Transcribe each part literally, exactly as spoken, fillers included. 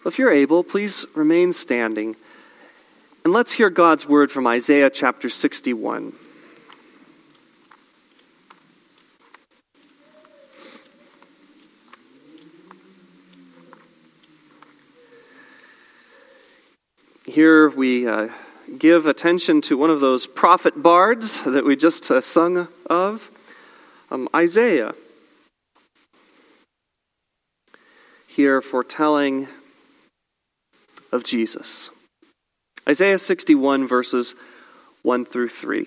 If you're able, please remain standing. And let's hear God's word from Isaiah chapter sixty-one. Here we uh, give attention to one of those prophet bards that we just uh, sung of, um, Isaiah. Here foretelling of Jesus. Isaiah sixty-one, verses one through three.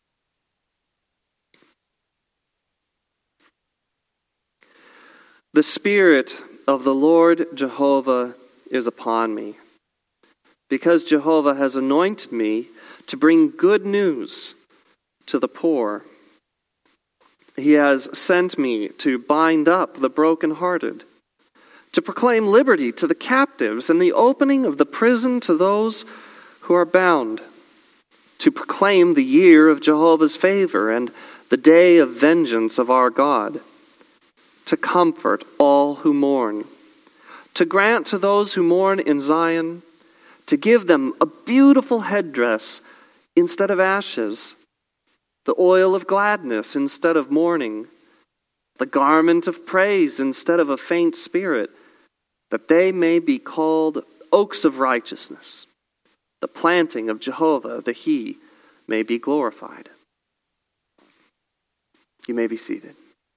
The Spirit of the Lord Jehovah is upon me, because Jehovah has anointed me to bring good news to the poor. He has sent me to bind up the brokenhearted, to proclaim liberty to the captives and the opening of the prison to those who are bound, to proclaim the year of Jehovah's favor and the day of vengeance of our God, to comfort all who mourn, to grant to those who mourn in Zion, to give them a beautiful headdress instead of ashes, the oil of gladness instead of mourning, the garment of praise instead of a faint spirit, that they may be called oaks of righteousness, the planting of Jehovah, that he may be glorified. You may be seated.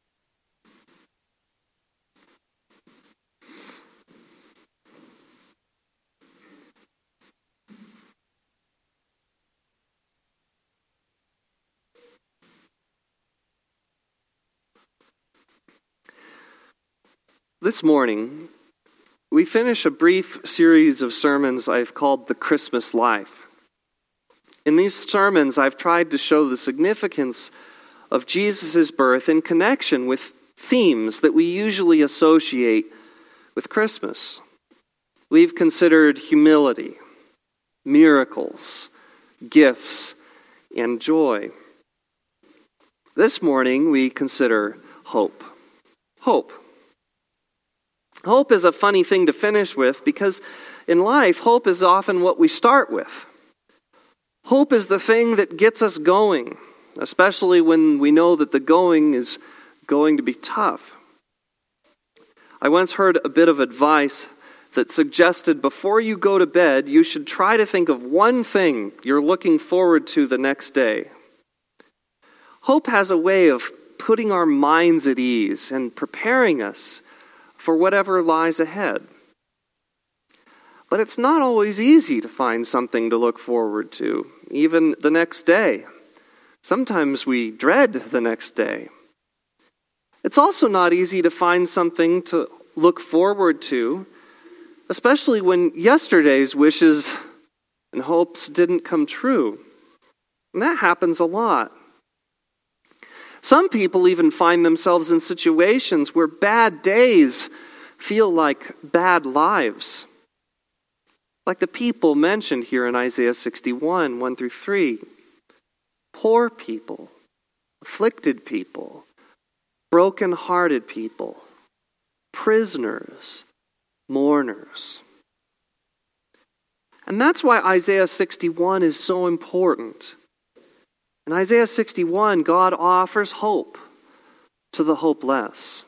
This morning, we finish a brief series of sermons I've called The Christmas Life. In these sermons, I've tried to show the significance of Jesus' birth in connection with themes that we usually associate with Christmas. We've considered humility, miracles, gifts, and joy. This morning, we consider hope. Hope. Hope is a funny thing to finish with because in life, hope is often what we start with. Hope is the thing that gets us going, especially when we know that the going is going to be tough. I once heard a bit of advice that suggested before you go to bed, you should try to think of one thing you're looking forward to the next day. Hope has a way of putting our minds at ease and preparing us for whatever lies ahead. But it's not always easy to find something to look forward to, even the next day. Sometimes we dread the next day. It's also not easy to find something to look forward to, especially when yesterday's wishes and hopes didn't come true. And that happens a lot. Some people even find themselves in situations where bad days feel like bad lives. Like the people mentioned here in Isaiah sixty-one, one through three. Poor people, afflicted people, broken-hearted people, prisoners, mourners. And that's why Isaiah sixty-one is so important. In Isaiah sixty-one, God offers hope to the hopeless.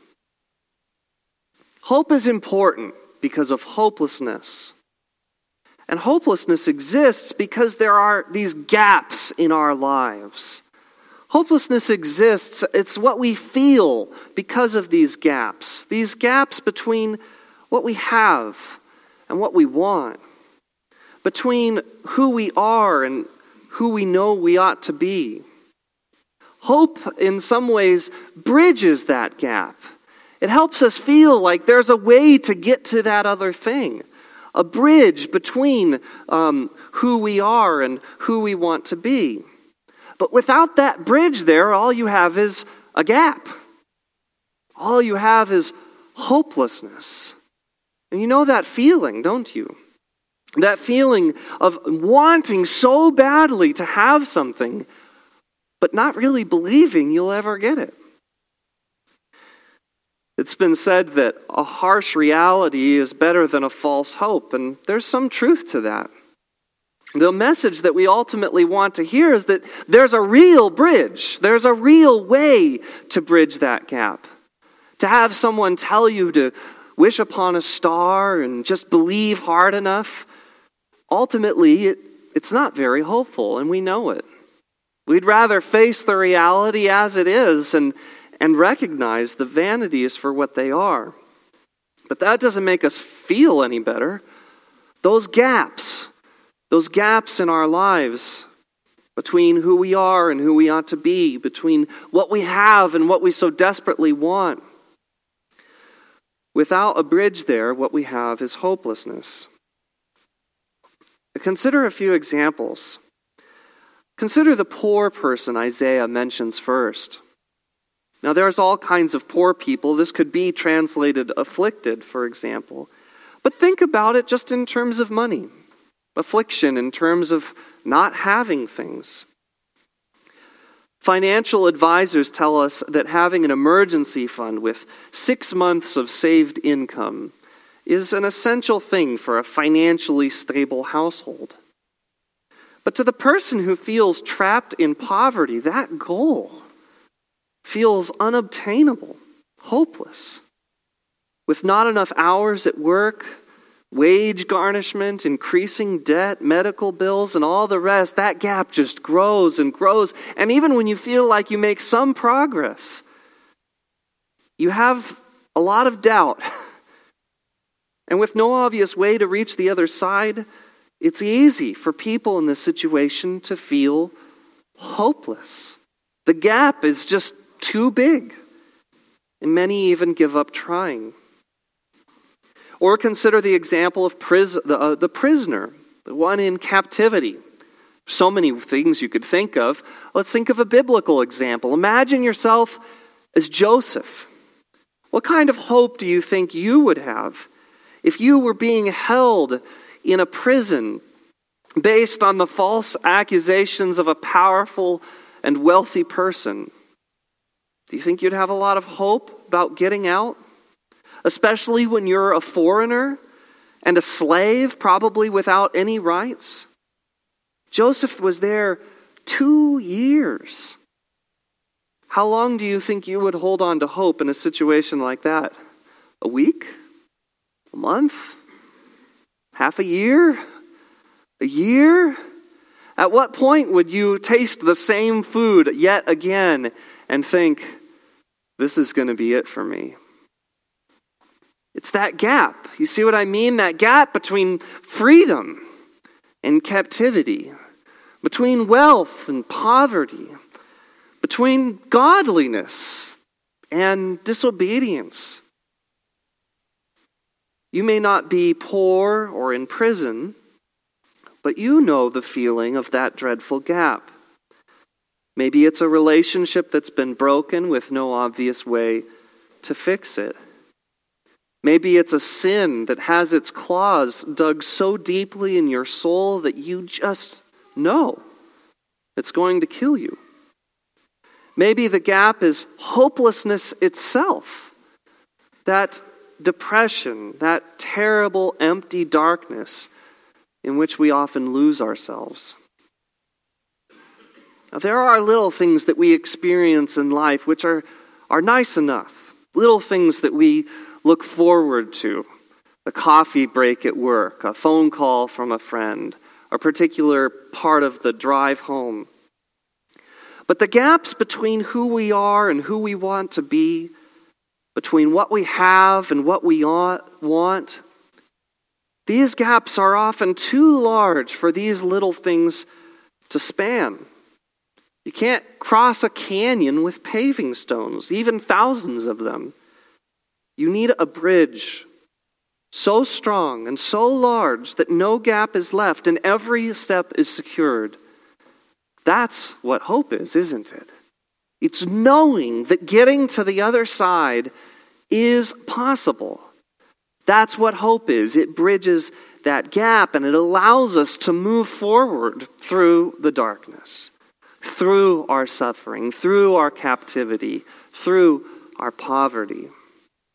Hope is important because of hopelessness. And hopelessness exists because there are these gaps in our lives. Hopelessness exists, it's what we feel because of these gaps. These gaps between what we have and what we want. Between who we are and who we know we ought to be. Hope, in some ways, bridges that gap. It helps us feel like there's a way to get to that other thing. A bridge between um, who we are and who we want to be. But without that bridge there, all you have is a gap. All you have is hopelessness. And you know that feeling, don't you? That feeling of wanting so badly to have something, but not really believing you'll ever get it. It's been said that a harsh reality is better than a false hope, and there's some truth to that. The message that we ultimately want to hear is that there's a real bridge. There's a real way to bridge that gap. To have someone tell you to wish upon a star and just believe hard enough, ultimately it, it's not very hopeful, and we know it. We'd rather face the reality as it is and, and recognize the vanities for what they are. But that doesn't make us feel any better. Those gaps, those gaps in our lives between who we are and who we ought to be, between what we have and what we so desperately want. Without a bridge there, what we have is hopelessness. Consider a few examples. Consider the poor person Isaiah mentions first. Now, there's all kinds of poor people. This could be translated afflicted, for example. But think about it just in terms of money. Affliction in terms of not having things. Financial advisors tell us that having an emergency fund with six months of saved income is an essential thing for a financially stable household. But to the person who feels trapped in poverty, that goal feels unobtainable, hopeless. With not enough hours at work, wage garnishment, increasing debt, medical bills, and all the rest, that gap just grows and grows. And even when you feel like you make some progress, you have a lot of doubt. And with no obvious way to reach the other side, it's easy for people in this situation to feel hopeless. The gap is just too big, and many even give up trying. Or consider the example of pris- the, uh, the prisoner, the one in captivity. So many things you could think of. Let's think of a biblical example. Imagine yourself as Joseph. What kind of hope do you think you would have if you were being held in a prison based on the false accusations of a powerful and wealthy person? Do you think you'd have a lot of hope about getting out? Especially when you're a foreigner and a slave, probably without any rights? Joseph was there two years. How long do you think you would hold on to hope in a situation like that? A week? A month? Half a year? A year? At what point would you taste the same food yet again and think, this is going to be it for me? It's that gap. You see what I mean? That gap between freedom and captivity, between wealth and poverty, between godliness and disobedience. You may not be poor or in prison, but you know the feeling of that dreadful gap. Maybe it's a relationship that's been broken with no obvious way to fix it. Maybe it's a sin that has its claws dug so deeply in your soul that you just know it's going to kill you. Maybe the gap is hopelessness itself. That depression, that terrible empty darkness in which we often lose ourselves. Now, there are little things that we experience in life which are, are nice enough. Little things that we look forward to. A coffee break at work, a phone call from a friend, a particular part of the drive home. But the gaps between who we are and who we want to be, between what we have and what we ought, want, these gaps are often too large for these little things to span. You can't cross a canyon with paving stones, even thousands of them. You need a bridge so strong and so large that no gap is left and every step is secured. That's what hope is, isn't it? It's knowing that getting to the other side is possible. That's what hope is. It bridges that gap and it allows us to move forward through the darkness, through our suffering, through our captivity, through our poverty.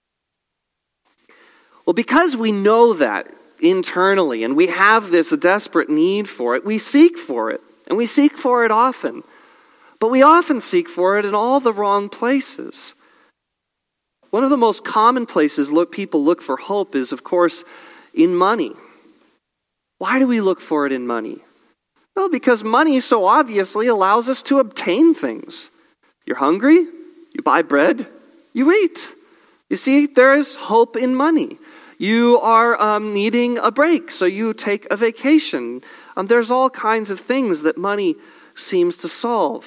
Well, because we know that internally and we have this desperate need for it, we seek for it, and we seek for it often. But we often seek for it in all the wrong places. One of the most common places look people look for hope is, of course, in money. Why do we look for it in money? Well, because money so obviously allows us to obtain things. You're hungry, you buy bread, you eat. You see, there is hope in money. You are um, needing a break, so you take a vacation. Um, there's all kinds of things that money seems to solve.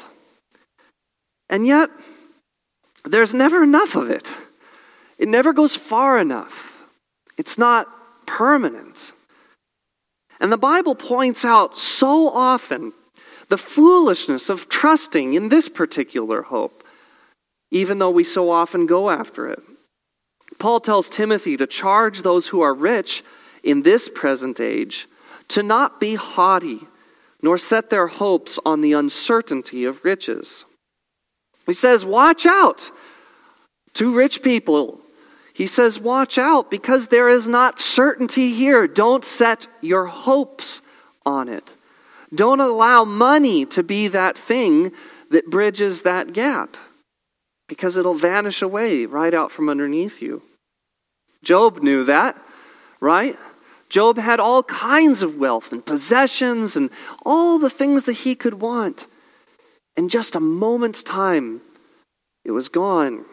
And yet, there's never enough of it. It never goes far enough. It's not permanent. And the Bible points out so often the foolishness of trusting in this particular hope, even though we so often go after it. Paul tells Timothy to charge those who are rich in this present age to not be haughty, nor set their hopes on the uncertainty of riches. He says, watch out to rich people. He says, watch out because there is not certainty here. Don't set your hopes on it. Don't allow money to be that thing that bridges that gap, because it'll vanish away right out from underneath you. Job knew that, right? Job had all kinds of wealth and possessions and all the things that he could want. In just a moment's time, it was gone.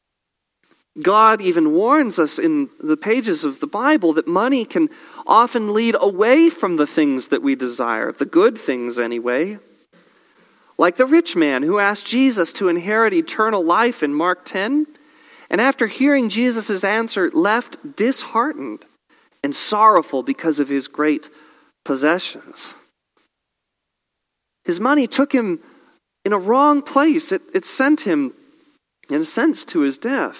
God even warns us in the pages of the Bible that money can often lead away from the things that we desire, the good things anyway. Like the rich man who asked Jesus to inherit eternal life in Mark ten, and after hearing Jesus' answer, left disheartened and sorrowful because of his great possessions. His money took him in a wrong place. It, it sent him, in a sense, to his death.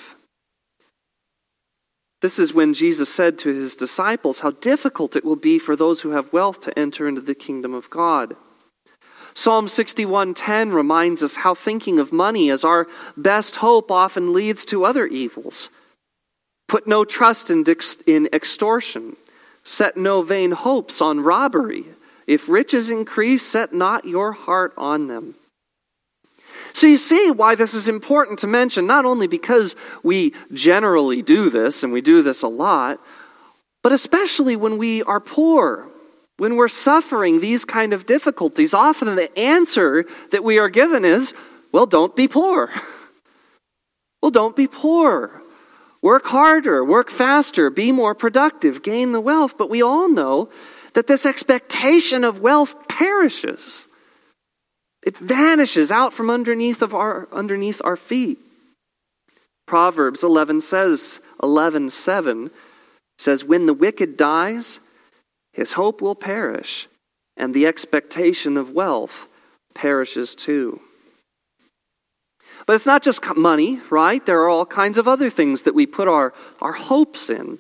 This is when Jesus said to his disciples how difficult it will be for those who have wealth to enter into the kingdom of God. Psalm sixty-one ten reminds us how thinking of money as our best hope often leads to other evils. Put no trust in, in extortion. Set no vain hopes on robbery. If riches increase, set not your heart on them. So you see why this is important to mention, not only because we generally do this, and we do this a lot, but especially when we are poor, when we're suffering these kind of difficulties. Often the answer that we are given is, well, don't be poor. Well, don't be poor. Work harder, work faster, be more productive, gain the wealth. But we all know that this expectation of wealth perishes. It vanishes out from underneath of our underneath our feet. Proverbs eleven says, eleven seven says, when the wicked dies, his hope will perish, and the expectation of wealth perishes too. But it's not just money, right? There are all kinds of other things that we put our, our hopes in.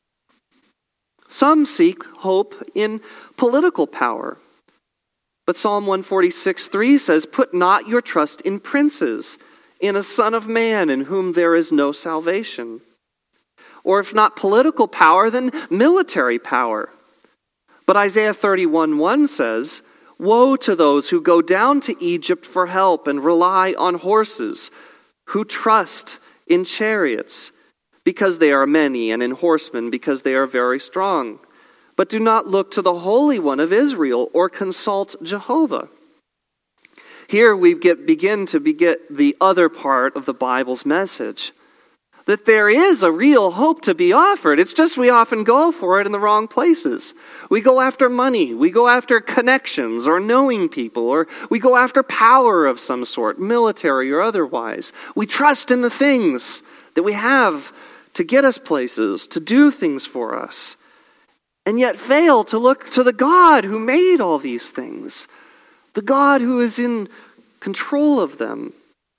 Some seek hope in political power. But Psalm one forty-six three says, put not your trust in princes, in a son of man in whom there is no salvation. Or if not political power, then military power. But Isaiah thirty-one one says, woe to those who go down to Egypt for help and rely on horses, who trust in chariots, because they are many, and in horsemen, because they are very strong. But do not look to the Holy One of Israel or consult Jehovah. Here we get, begin to get the other part of the Bible's message. That there is a real hope to be offered. It's just we often go for it in the wrong places. We go after money. We go after connections or knowing people. Or we go after power of some sort, military or otherwise. We trust in the things that we have to get us places, to do things for us. And yet fail to look to the God who made all these things. The God who is in control of them.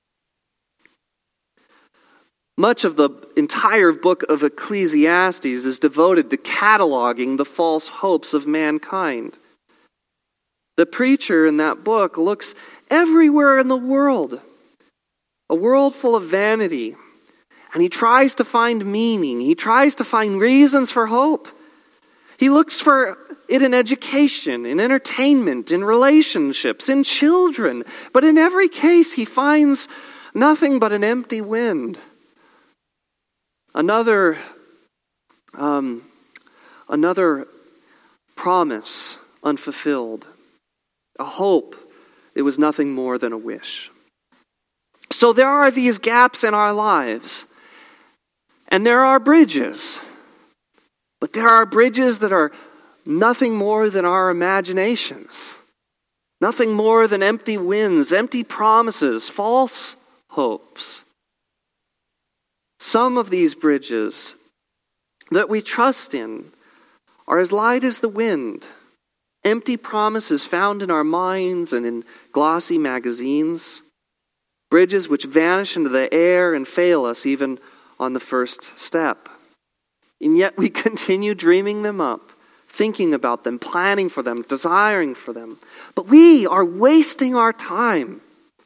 Much of the entire book of Ecclesiastes is devoted to cataloging the false hopes of mankind. The preacher in that book looks everywhere in the world, a world full of vanity, And he tries to find meaning. He tries to find reasons for hope. He looks for it in education, in entertainment, in relationships, in children. But in every case, he finds nothing but an empty wind. Another, um, another promise unfulfilled. A hope that was nothing more than a wish. So there are these gaps in our lives. And there are bridges. But there are bridges that are nothing more than our imaginations. Nothing more than empty winds, empty promises, false hopes. Some of these bridges that we trust in are as light as the wind. Empty promises found in our minds and in glossy magazines. Bridges which vanish into the air and fail us even on the first step. And yet we continue dreaming them up, thinking about them, planning for them, desiring for them. But we are wasting our time.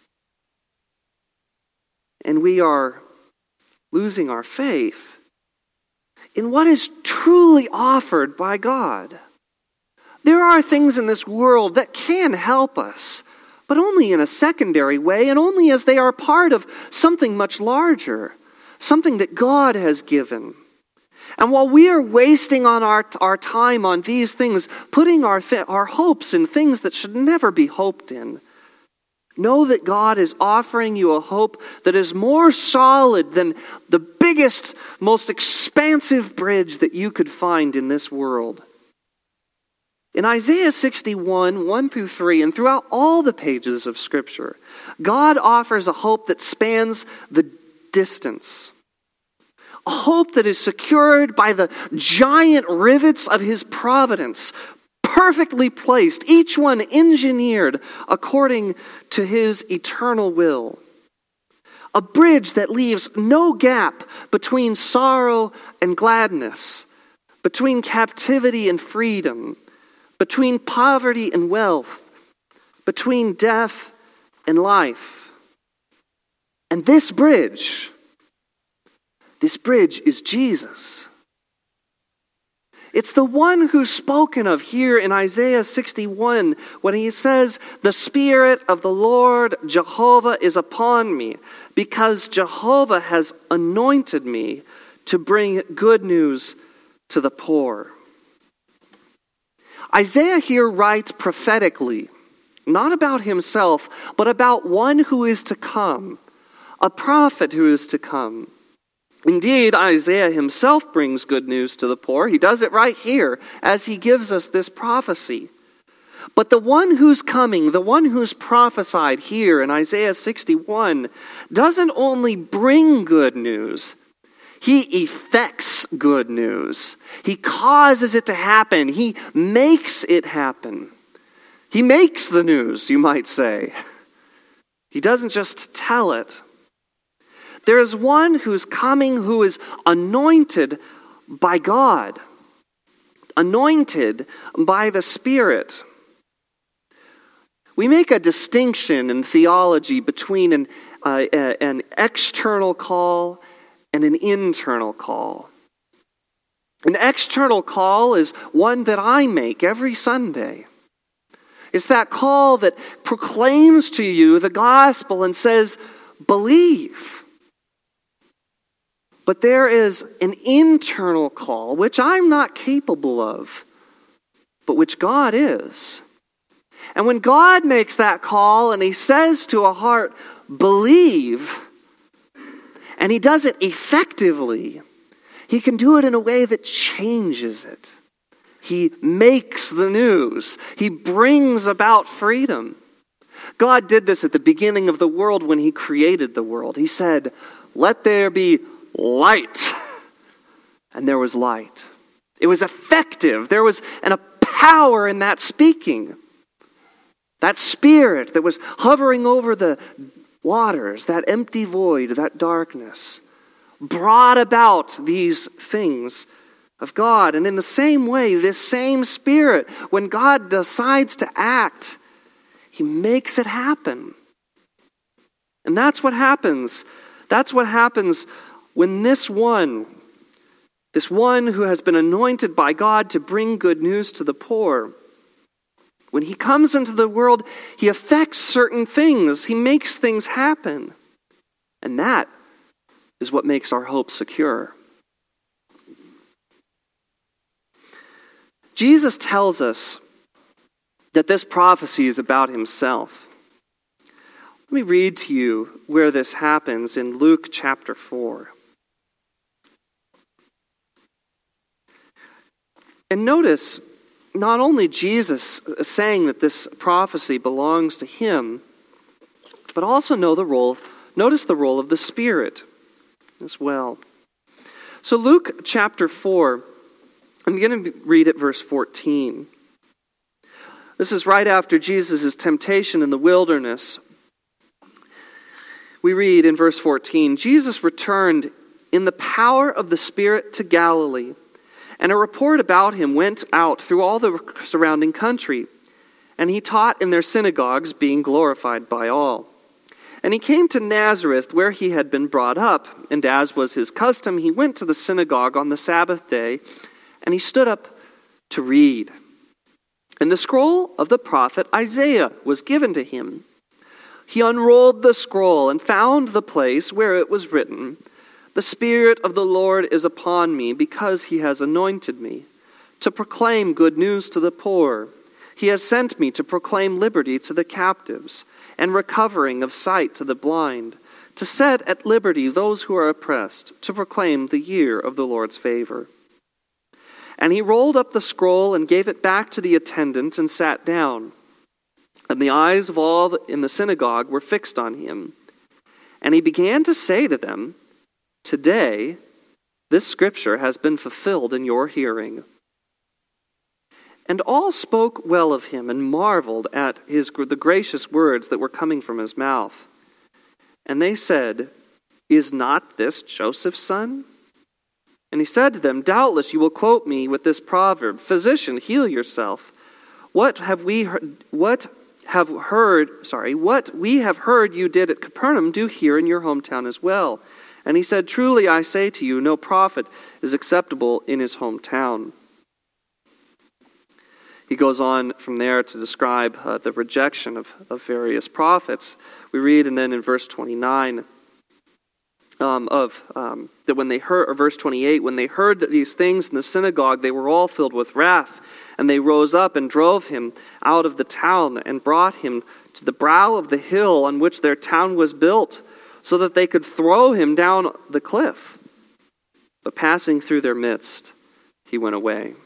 And we are losing our faith in what is truly offered by God. There are things in this world that can help us, but only in a secondary way and only as they are part of something much larger, something that God has given. And while we are wasting on our, our time on these things, putting our, th- our hopes in things that should never be hoped in, know that God is offering you a hope that is more solid than the biggest, most expansive bridge that you could find in this world. In Isaiah sixty-one, one through three, and throughout all the pages of Scripture, God offers a hope that spans the distance. A hope that is secured by the giant rivets of His providence, perfectly placed, each one engineered according to His eternal will. A bridge that leaves no gap between sorrow and gladness, between captivity and freedom, between poverty and wealth, between death and life. And this bridge, this bridge is Jesus. It's the one who's spoken of here in Isaiah sixty-one when he says, "The Spirit of the Lord Jehovah is upon me, because Jehovah has anointed me to bring good news to the poor." Isaiah here writes prophetically, not about himself, but about one who is to come, a prophet who is to come. Indeed, Isaiah himself brings good news to the poor. He does it right here as he gives us this prophecy. But the one who's coming, the one who's prophesied here in Isaiah sixty-one, doesn't only bring good news, he effects good news. He causes it to happen. He makes it happen. He makes the news, you might say. He doesn't just tell it. There is one who's coming who is anointed by God, anointed by the Spirit. We make a distinction in theology between an, uh, an external call and an internal call. An external call is one that I make every Sunday. It's that call that proclaims to you the gospel and says, believe. But there is an internal call, which I'm not capable of, but which God is. And when God makes that call and He says to a heart, believe, and He does it effectively, He can do it in a way that changes it. He makes the news. He brings about freedom. God did this at the beginning of the world when He created the world. He said, "Let there be light." And there was light. It was effective. There was an, a power in that speaking. That Spirit that was hovering over the waters, that empty void, that darkness, brought about these things of God. And in the same way, this same Spirit, when God decides to act, He makes it happen. And that's what happens. That's what happens when this one, this one who has been anointed by God to bring good news to the poor, when he comes into the world, he affects certain things. He makes things happen. And that is what makes our hope secure. Jesus tells us that this prophecy is about himself. Let me read to you where this happens in Luke chapter four. And notice, not only Jesus saying that this prophecy belongs to him, but also know the role, notice the role of the Spirit as well. So Luke chapter four, I'm going to read at verse fourteen. This is right after Jesus' temptation in the wilderness. We read in verse fourteen, Jesus returned in the power of the Spirit to Galilee, and a report about him went out through all the surrounding country, and he taught in their synagogues, being glorified by all. And he came to Nazareth, where he had been brought up, and as was his custom, he went to the synagogue on the Sabbath day, and he stood up to read. And the scroll of the prophet Isaiah was given to him. He unrolled the scroll and found the place where it was written, "The Spirit of the Lord is upon me, because he has anointed me to proclaim good news to the poor. He has sent me to proclaim liberty to the captives and recovering of sight to the blind, to set at liberty those who are oppressed, to proclaim the year of the Lord's favor." And he rolled up the scroll and gave it back to the attendant and sat down. And the eyes of all in the synagogue were fixed on him. And he began to say to them, "Today, this scripture has been fulfilled in your hearing." And all spoke well of him and marveled at his the gracious words that were coming from his mouth. And they said, "Is not this Joseph's son?" And he said to them, "Doubtless you will quote me with this proverb, 'Physician, heal yourself. What have we heard, what have heard, sorry, what we have heard you did at Capernaum, do here in your hometown as well.' And he said, 'Truly I say to you, no prophet is acceptable in his hometown.'" He goes on from there to describe uh, the rejection of, of various prophets. We read, and then in verse twenty-nine, um, of um, that when they heard, or verse twenty-eight, when they heard that these things in the synagogue, they were all filled with wrath, and they rose up and drove him out of the town and brought him to the brow of the hill on which their town was built, so that they could throw him down the cliff. But passing through their midst, he went away.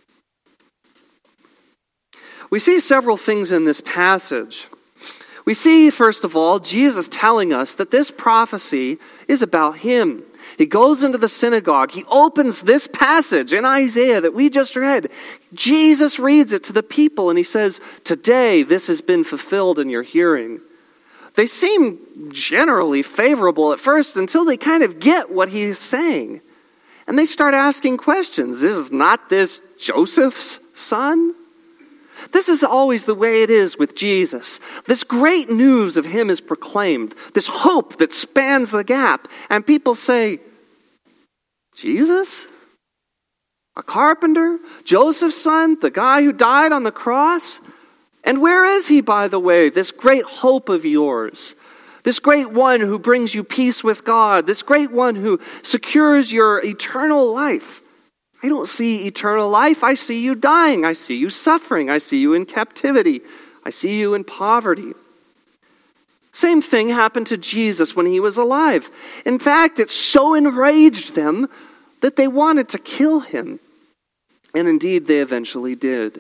We see several things in this passage. We see, first of all, Jesus telling us that this prophecy is about him. He goes into the synagogue. He opens this passage in Isaiah that we just read. Jesus reads it to the people and he says, "Today this has been fulfilled in your hearing." They seem generally favorable at first until they kind of get what he's saying. And they start asking questions. Is not this Joseph's son? This is always the way it is with Jesus. This great news of him is proclaimed. This hope that spans the gap. And people say, "Jesus? A carpenter? Joseph's son? The guy who died on the cross? And where is he, by the way, this great hope of yours? This great one who brings you peace with God? This great one who secures your eternal life? I don't see eternal life. I see you dying. I see you suffering. I see you in captivity. I see you in poverty." Same thing happened to Jesus when he was alive. In fact, it so enraged them that they wanted to kill him. And indeed, they eventually did.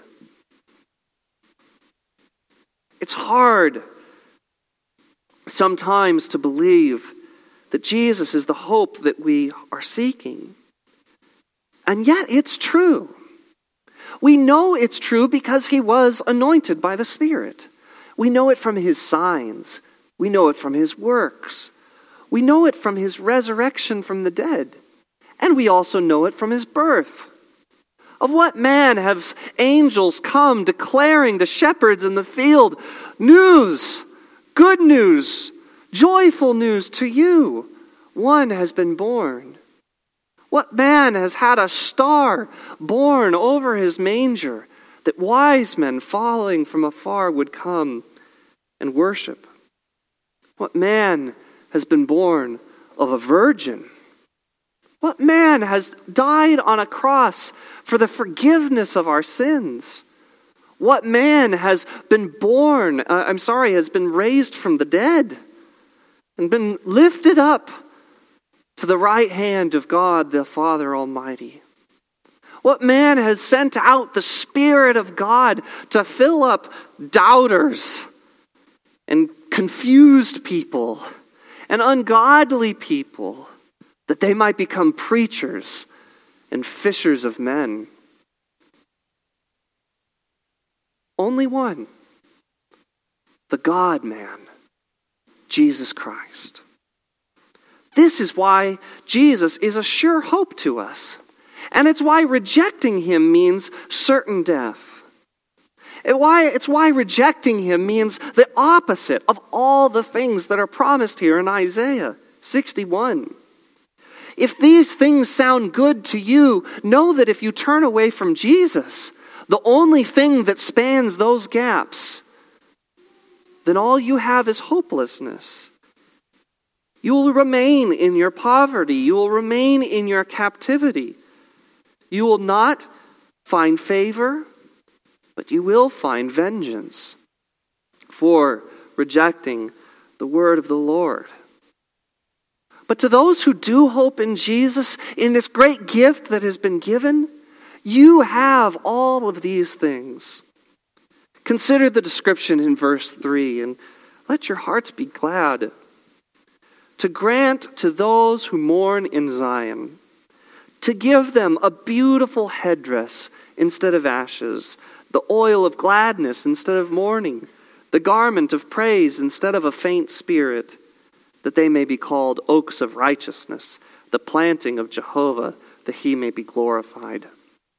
It's hard sometimes to believe that Jesus is the hope that we are seeking. And yet it's true. We know it's true because he was anointed by the Spirit. We know it from his signs. We know it from his works. We know it from his resurrection from the dead. And we also know it from his birth. Of what man have angels come declaring to shepherds in the field, "News, good news, joyful news to you"? one has been born? What man has had a star born over his manger, that wise men following from afar would come and worship? What man has been born of a virgin? What man has died on a cross for the forgiveness of our sins? What man has been born, uh, I'm sorry, has been raised from the dead and been lifted up to the right hand of God the Father Almighty? What man has sent out the Spirit of God to fill up doubters and confused people and ungodly people, that they might become preachers and fishers of men? Only one. The God-man, Jesus Christ. This is why Jesus is a sure hope to us. And it's why rejecting him means certain death. It why, it's why rejecting him means the opposite of all the things that are promised here in Isaiah sixty-one. If these things sound good to you, know that if you turn away from Jesus, the only thing that spans those gaps, then all you have is hopelessness. You will remain in your poverty. You will remain in your captivity. You will not find favor, but you will find vengeance for rejecting the word of the Lord. But to those who do hope in Jesus, in this great gift that has been given, you have all of these things. Consider the description in verse three, and let your hearts be glad. To grant to those who mourn in Zion, to give them a beautiful headdress instead of ashes, the oil of gladness instead of mourning, the garment of praise instead of a faint spirit, that they may be called oaks of righteousness, the planting of Jehovah, that he may be glorified.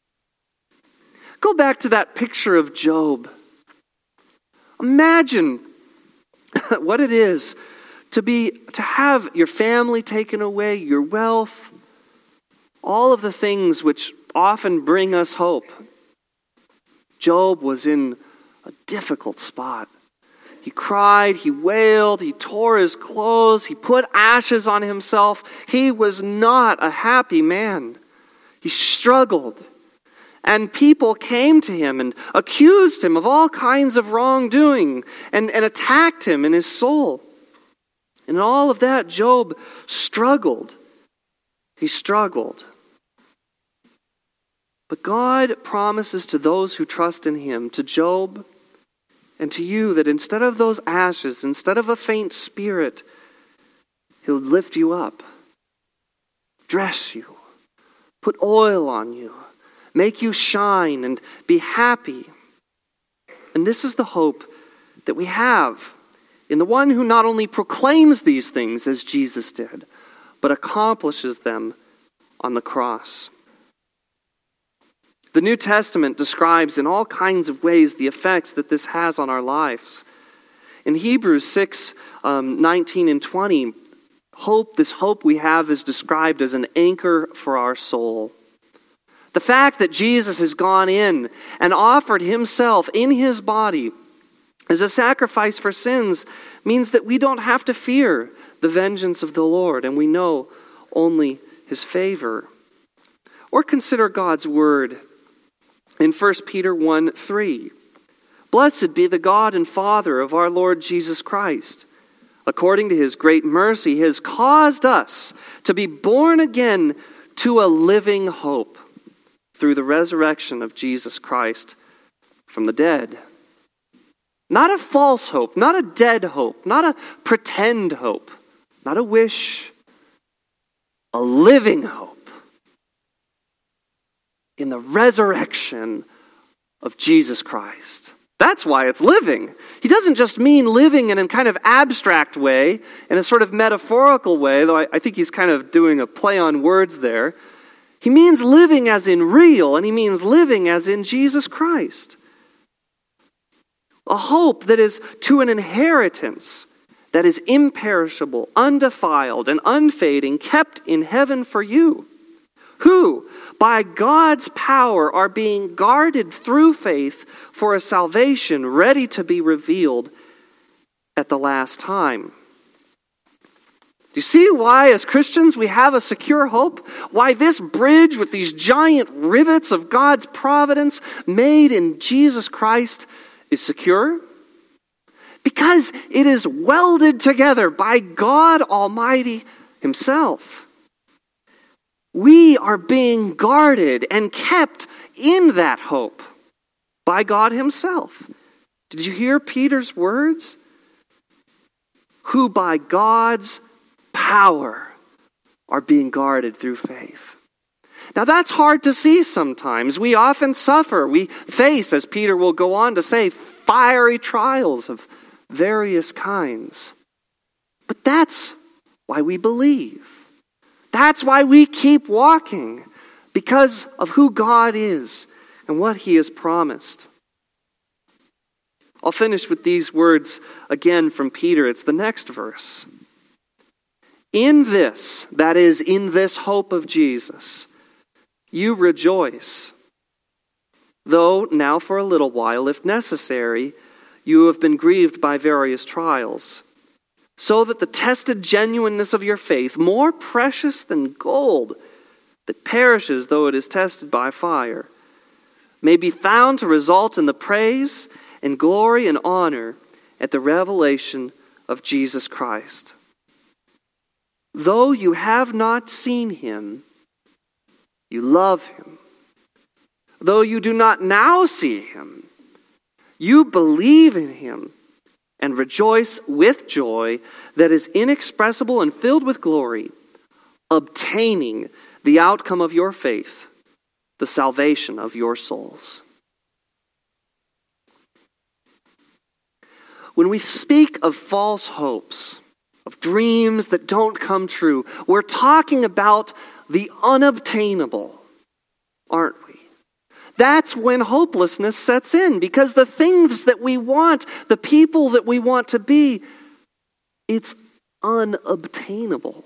Go back to that picture of Job. Imagine what it is to be to have your family taken away, your wealth, all of the things which often bring us hope. Job was in a difficult spot. He cried, he wailed, he tore his clothes, he put ashes on himself. He was not a happy man. He struggled. And people came to him and accused him of all kinds of wrongdoing and, and attacked him in his soul. And in all of that, Job struggled. He struggled. But God promises to those who trust in him, to Job and to you, that instead of those ashes, instead of a faint spirit, he'll lift you up, dress you, put oil on you, make you shine and be happy. And this is the hope that we have in the one who not only proclaims these things as Jesus did, but accomplishes them on the cross. The New Testament describes in all kinds of ways the effects that this has on our lives. In Hebrews six, um, nineteen and twenty, hope, this hope we have is described as an anchor for our soul. The fact that Jesus has gone in and offered himself in his body as a sacrifice for sins means that we don't have to fear the vengeance of the Lord, and we know only his favor. Or consider God's word in First Peter one three. Blessed be the God and Father of our Lord Jesus Christ. According to his great mercy, he has caused us to be born again to a living hope through the resurrection of Jesus Christ from the dead. Not a false hope, not a dead hope, not a pretend hope, not a wish, a living hope in the resurrection of Jesus Christ. That's why it's living. He doesn't just mean living in a kind of abstract way, in a sort of metaphorical way, though I, I think he's kind of doing a play on words there. He means living as in real, and he means living as in Jesus Christ. A hope that is to an inheritance that is imperishable, undefiled, and unfading, kept in heaven for you, who, by God's power, are being guarded through faith for a salvation ready to be revealed at the last time. Do you see why, as Christians, we have a secure hope? Why this bridge with these giant rivets of God's providence made in Jesus Christ is secure? Because it is welded together by God Almighty Himself. We are being guarded and kept in that hope by God Himself. Did you hear Peter's words? Who by God's power are being guarded through faith. Now that's hard to see sometimes. We often suffer. We face, as Peter will go on to say, fiery trials of various kinds. But that's why we believe. That's why we keep walking, because of who God is and what He has promised. I'll finish with these words again from Peter. It's the next verse. In this, that is, in this hope of Jesus, you rejoice, though now for a little while, if necessary, you have been grieved by various trials, so that the tested genuineness of your faith, more precious than gold that perishes though it is tested by fire, may be found to result in the praise and glory and honor at the revelation of Jesus Christ. Though you have not seen Him, you love Him. Though you do not now see Him, you believe in Him and rejoice with joy that is inexpressible and filled with glory, obtaining the outcome of your faith, the salvation of your souls. When we speak of false hopes, of dreams that don't come true, we're talking about the unobtainable, aren't we? That's when hopelessness sets in, because the things that we want, the people that we want to be, it's unobtainable.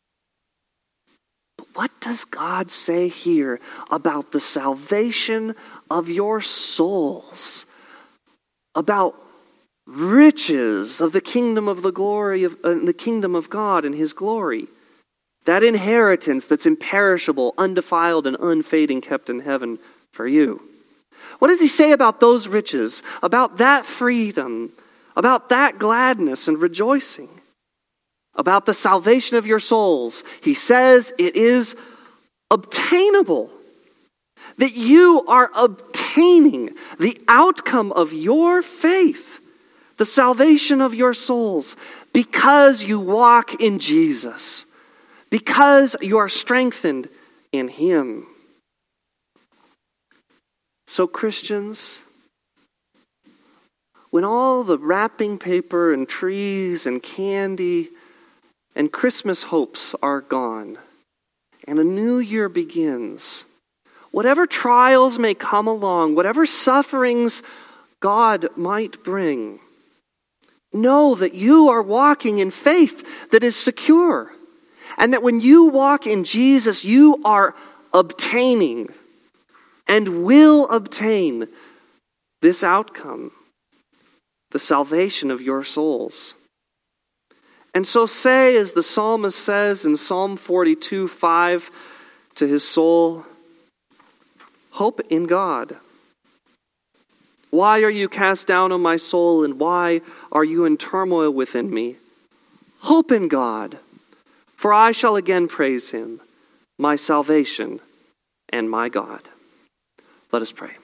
But what does God say here about the salvation of your souls? About riches of the kingdom of the glory of uh, the kingdom of God and His glory. That inheritance that's imperishable, undefiled, and unfading, kept in heaven for you. What does He say about those riches, about that freedom, about that gladness and rejoicing, about the salvation of your souls? He says it is obtainable, that you are obtaining the outcome of your faith, the salvation of your souls, because you walk in Jesus, because you are strengthened in Him. So Christians, when all the wrapping paper and trees and candy and Christmas hopes are gone and a new year begins, whatever trials may come along, whatever sufferings God might bring, know that you are walking in faith that is secure. And that when you walk in Jesus, you are obtaining and will obtain this outcome, the salvation of your souls. And so say, as the psalmist says in Psalm forty-two, five, to his soul, hope in God. Why are you cast down, O my soul, and why are you in turmoil within me? Hope in God, for I shall again praise Him, my salvation and my God. Let us pray.